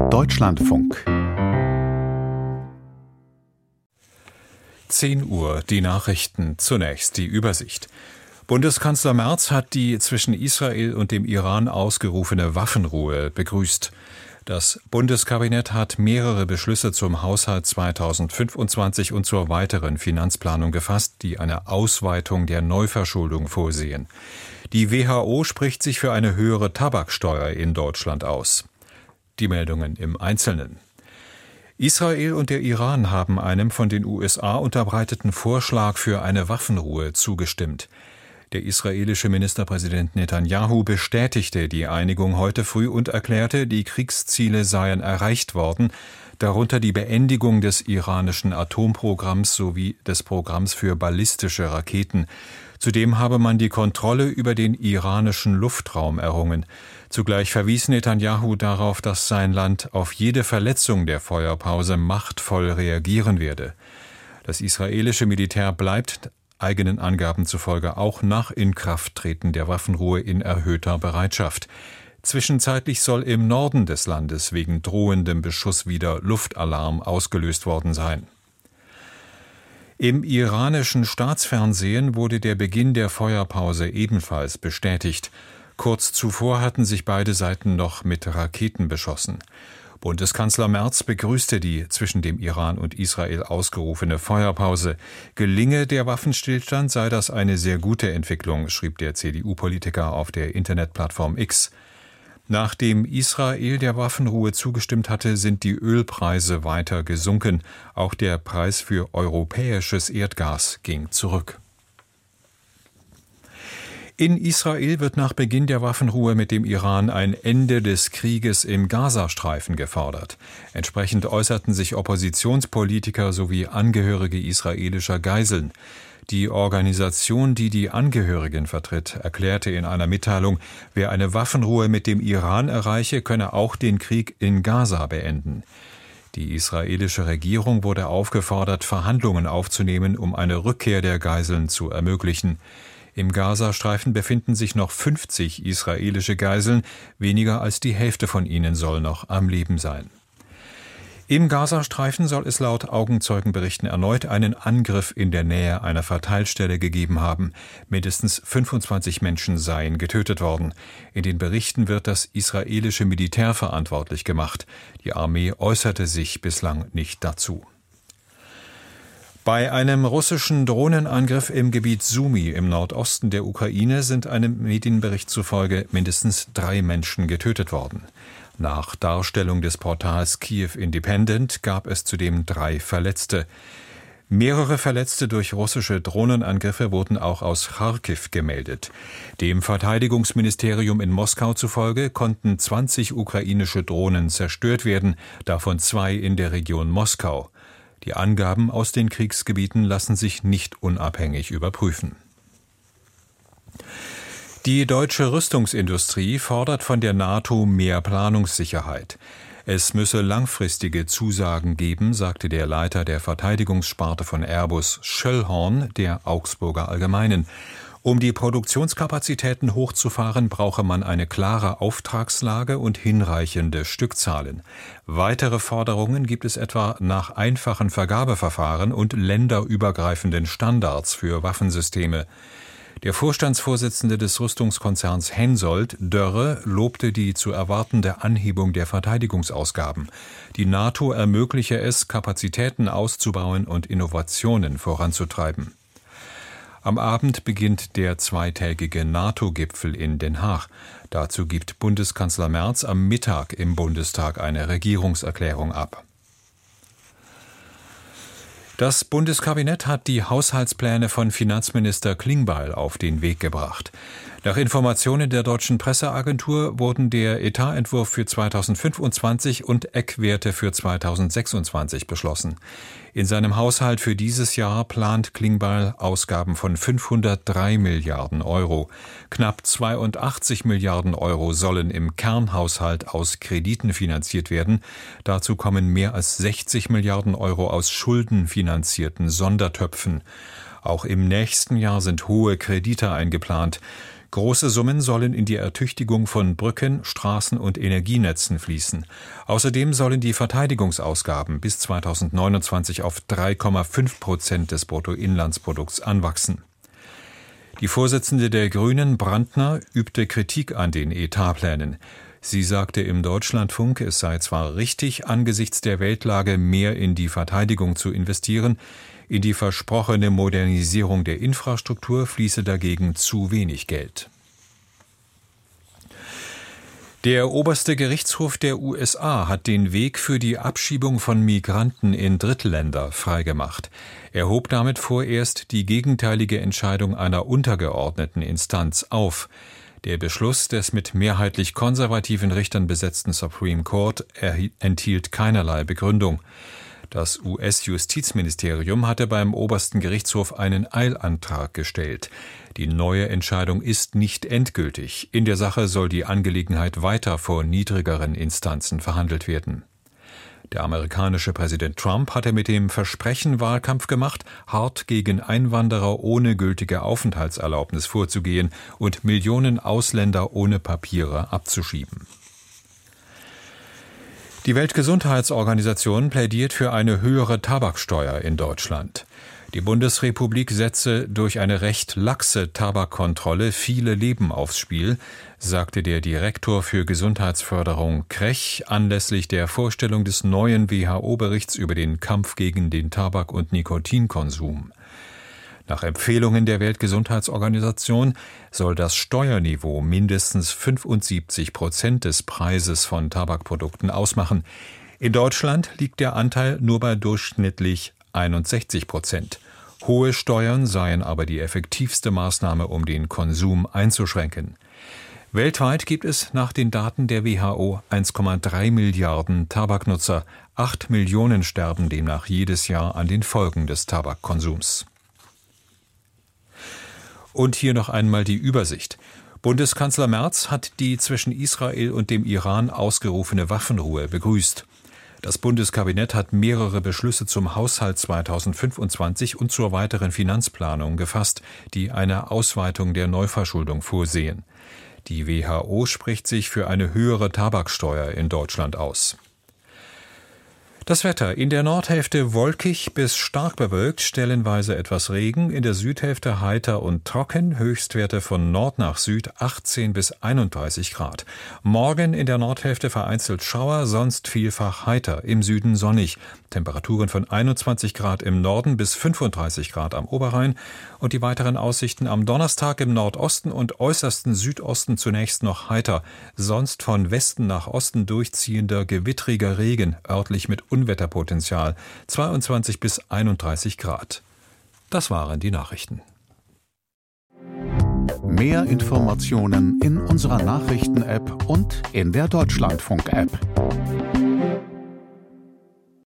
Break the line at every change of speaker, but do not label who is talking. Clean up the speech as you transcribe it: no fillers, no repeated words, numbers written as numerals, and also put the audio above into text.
Deutschlandfunk
10 Uhr, die Nachrichten, zunächst die Übersicht. Bundeskanzler Merz hat die zwischen Israel und dem Iran ausgerufene Waffenruhe begrüßt. Das Bundeskabinett hat mehrere Beschlüsse zum Haushalt 2025 und zur weiteren Finanzplanung gefasst, die eine Ausweitung der Neuverschuldung vorsehen. Die WHO spricht sich für eine höhere Tabaksteuer in Deutschland aus. Die Meldungen im Einzelnen. Israel und der Iran haben einem von den USA unterbreiteten Vorschlag für eine Waffenruhe zugestimmt. Der israelische Ministerpräsident Netanyahu bestätigte die Einigung heute früh und erklärte, die Kriegsziele seien erreicht worden, darunter die Beendigung des iranischen Atomprogramms sowie des Programms für ballistische Raketen. Zudem habe man die Kontrolle über den iranischen Luftraum errungen. Zugleich verwies Netanyahu darauf, dass sein Land auf jede Verletzung der Feuerpause machtvoll reagieren werde. Das israelische Militär bleibt eigenen Angaben zufolge auch nach Inkrafttreten der Waffenruhe in erhöhter Bereitschaft. Zwischenzeitlich soll im Norden des Landes wegen drohendem Beschuss wieder Luftalarm ausgelöst worden sein. Im iranischen Staatsfernsehen wurde der Beginn der Feuerpause ebenfalls bestätigt. Kurz zuvor hatten sich beide Seiten noch mit Raketen beschossen. Bundeskanzler Merz begrüßte die zwischen dem Iran und Israel ausgerufene Feuerpause. Gelinge der Waffenstillstand, sei das eine sehr gute Entwicklung, schrieb der CDU-Politiker auf der Internetplattform X. Nachdem Israel der Waffenruhe zugestimmt hatte, sind die Ölpreise weiter gesunken. Auch der Preis für europäisches Erdgas ging zurück. In Israel wird nach Beginn der Waffenruhe mit dem Iran ein Ende des Krieges im Gazastreifen gefordert. Entsprechend äußerten sich Oppositionspolitiker sowie Angehörige israelischer Geiseln. Die Organisation, die die Angehörigen vertritt, erklärte in einer Mitteilung, wer eine Waffenruhe mit dem Iran erreiche, könne auch den Krieg in Gaza beenden. Die israelische Regierung wurde aufgefordert, Verhandlungen aufzunehmen, um eine Rückkehr der Geiseln zu ermöglichen. Im Gazastreifen befinden sich noch 50 israelische Geiseln, weniger als die Hälfte von ihnen soll noch am Leben sein. Im Gazastreifen soll es laut Augenzeugenberichten erneut einen Angriff in der Nähe einer Verteilstelle gegeben haben. Mindestens 25 Menschen seien getötet worden. In den Berichten wird das israelische Militär verantwortlich gemacht. Die Armee äußerte sich bislang nicht dazu. Bei einem russischen Drohnenangriff im Gebiet Sumy im Nordosten der Ukraine sind einem Medienbericht zufolge mindestens 3 Menschen getötet worden. Nach Darstellung des Portals Kiev Independent gab es zudem 3 Verletzte. Mehrere Verletzte durch russische Drohnenangriffe wurden auch aus Charkiw gemeldet. Dem Verteidigungsministerium in Moskau zufolge konnten 20 ukrainische Drohnen zerstört werden, davon 2 in der Region Moskau. Die Angaben aus den Kriegsgebieten lassen sich nicht unabhängig überprüfen. Die deutsche Rüstungsindustrie fordert von der NATO mehr Planungssicherheit. Es müsse langfristige Zusagen geben, sagte der Leiter der Verteidigungssparte von Airbus, Schöllhorn, der Augsburger Allgemeinen. Um die Produktionskapazitäten hochzufahren, brauche man eine klare Auftragslage und hinreichende Stückzahlen. Weitere Forderungen gibt es etwa nach einfachen Vergabeverfahren und länderübergreifenden Standards für Waffensysteme. Der Vorstandsvorsitzende des Rüstungskonzerns Hensoldt, Dörre, lobte die zu erwartende Anhebung der Verteidigungsausgaben. Die NATO ermögliche es, Kapazitäten auszubauen und Innovationen voranzutreiben. Am Abend beginnt der zweitägige NATO-Gipfel in Den Haag. Dazu gibt Bundeskanzler Merz am Mittag im Bundestag eine Regierungserklärung ab. Das Bundeskabinett hat die Haushaltspläne von Finanzminister Klingbeil auf den Weg gebracht. Nach Informationen der Deutschen Presseagentur wurden der Etatentwurf für 2025 und Eckwerte für 2026 beschlossen. In seinem Haushalt für dieses Jahr plant Klingbeil Ausgaben von 503 Milliarden Euro. Knapp 82 Milliarden Euro sollen im Kernhaushalt aus Krediten finanziert werden. Dazu kommen mehr als 60 Milliarden Euro aus schuldenfinanzierten Sondertöpfen. Auch im nächsten Jahr sind hohe Kredite eingeplant. Große Summen sollen in die Ertüchtigung von Brücken, Straßen und Energienetzen fließen. Außerdem sollen die Verteidigungsausgaben bis 2029 auf 3,5% des Bruttoinlandsprodukts anwachsen. Die Vorsitzende der Grünen, Brandner, übte Kritik an den Etatplänen. Sie sagte im Deutschlandfunk, es sei zwar richtig, angesichts der Weltlage mehr in die Verteidigung zu investieren, in die versprochene Modernisierung der Infrastruktur fließe dagegen zu wenig Geld. Der oberste Gerichtshof der USA hat den Weg für die Abschiebung von Migranten in Drittländer freigemacht. Er hob damit vorerst die gegenteilige Entscheidung einer untergeordneten Instanz auf. Der Beschluss des mit mehrheitlich konservativen Richtern besetzten Supreme Court enthielt keinerlei Begründung. Das US-Justizministerium hatte beim obersten Gerichtshof einen Eilantrag gestellt. Die neue Entscheidung ist nicht endgültig. In der Sache soll die Angelegenheit weiter vor niedrigeren Instanzen verhandelt werden. Der amerikanische Präsident Trump hatte mit dem Versprechen Wahlkampf gemacht, hart gegen Einwanderer ohne gültige Aufenthaltserlaubnis vorzugehen und Millionen Ausländer ohne Papiere abzuschieben. Die Weltgesundheitsorganisation plädiert für eine höhere Tabaksteuer in Deutschland. Die Bundesrepublik setze durch eine recht laxe Tabakkontrolle viele Leben aufs Spiel, sagte der Direktor für Gesundheitsförderung Krech anlässlich der Vorstellung des neuen WHO-Berichts über den Kampf gegen den Tabak- und Nikotinkonsum. Nach Empfehlungen der Weltgesundheitsorganisation soll das Steuerniveau mindestens 75% des Preises von Tabakprodukten ausmachen. In Deutschland liegt der Anteil nur bei durchschnittlich 61%. Hohe Steuern seien aber die effektivste Maßnahme, um den Konsum einzuschränken. Weltweit gibt es nach den Daten der WHO 1,3 Milliarden Tabaknutzer. 8 Millionen sterben demnach jedes Jahr an den Folgen des Tabakkonsums. Und hier noch einmal die Übersicht. Bundeskanzler Merz hat die zwischen Israel und dem Iran ausgerufene Waffenruhe begrüßt. Das Bundeskabinett hat mehrere Beschlüsse zum Haushalt 2025 und zur weiteren Finanzplanung gefasst, die eine Ausweitung der Neuverschuldung vorsehen. Die WHO spricht sich für eine höhere Tabaksteuer in Deutschland aus. Das Wetter: in der Nordhälfte wolkig bis stark bewölkt, stellenweise etwas Regen, in der Südhälfte heiter und trocken, Höchstwerte von Nord nach Süd 18 bis 31 Grad. Morgen in der Nordhälfte vereinzelt Schauer, sonst vielfach heiter, im Süden sonnig. Temperaturen von 21 Grad im Norden bis 35 Grad am Oberrhein. Und die weiteren Aussichten: am Donnerstag im Nordosten und äußersten Südosten zunächst noch heiter, sonst von Westen nach Osten durchziehender gewittriger Regen, örtlich mit Unwetterpotenzial, 22 bis 31 Grad. Das waren die Nachrichten.
Mehr Informationen in unserer Nachrichten-App und in der Deutschlandfunk-App.